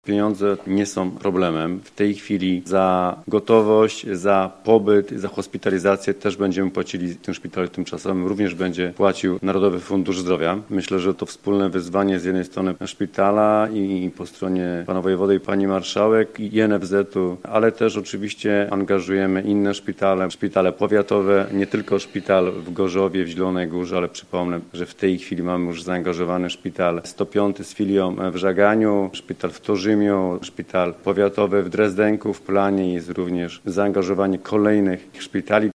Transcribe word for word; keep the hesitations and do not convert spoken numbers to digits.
Pieniądze nie są problemem. W tej chwili za gotowość, za pobyt, za hospitalizację też będziemy płacili w tym szpitalu tymczasowym. Również będzie płacił Narodowy Fundusz Zdrowia. Myślę, że to wspólne wyzwanie z jednej strony szpitala i po stronie pana wojewody i pani marszałek i N F Z-u, ale też oczywiście angażujemy inne szpitale, szpitale powiatowe, nie tylko szpital w Gorzowie, w Zielonej Górze, ale przypomnę, że w tej chwili mamy już zaangażowany szpital sto piąty z filią w Żaganiu, szpital w Torzymiu, szpital powiatowy w Drezdenku. W planie jest również zaangażowanie kolejnych szpitali.